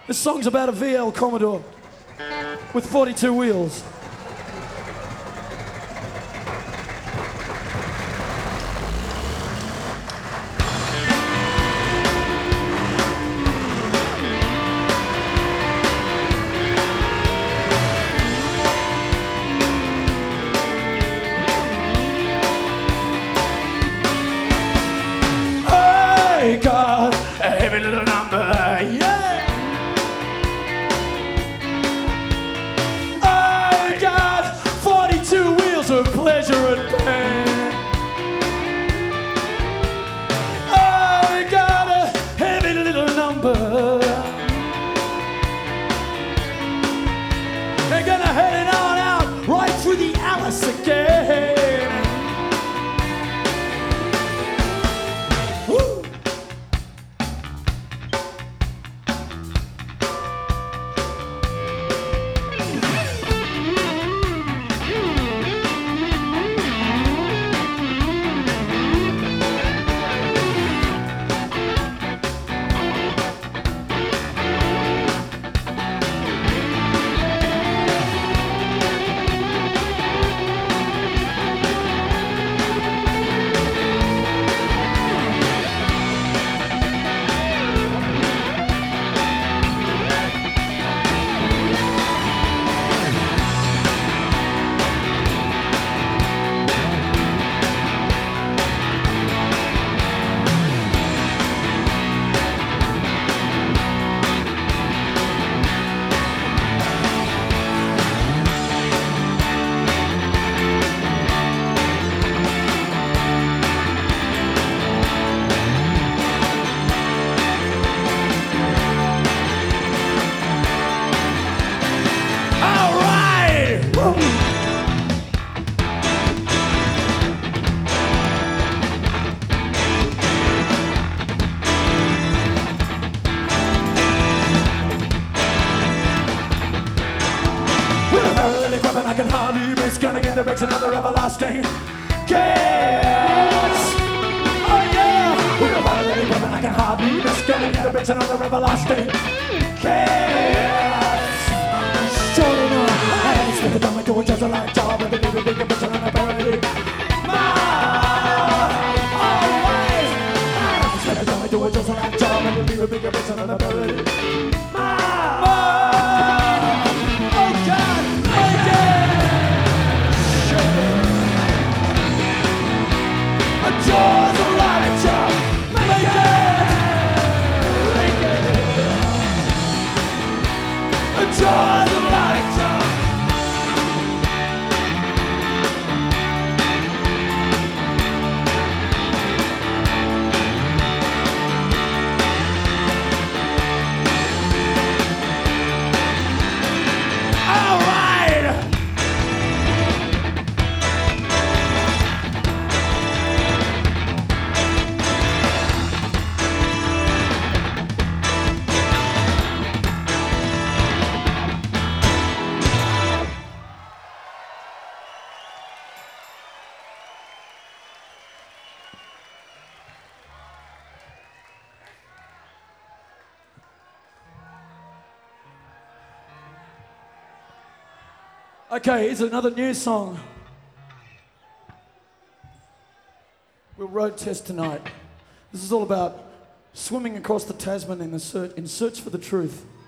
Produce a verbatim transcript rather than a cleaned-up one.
This song's about a V L Commodore with forty-two wheels. I got a heavy little number, yeah. I got forty-two wheels of pleasure and pain. I got a heavy little number. They're gonna head it on out right through the Alice again. I can hardly miss gonna get direction another everlasting gas. Oh yeah, we're a violating weapon. I can hardly miss gonna get direction another everlasting gas. Showing up, I had to slip it down my door just like job with a big big bitch on a parody. Always, I had to slip it down my door just like job with a big big bitch on a parody. Jaws of light, Jaws, make it, make it. Jaws of light, Jaws. All right. Okay, here's another new song. We'll road test tonight. This is all about swimming across the Tasman in, the search, in search for the truth.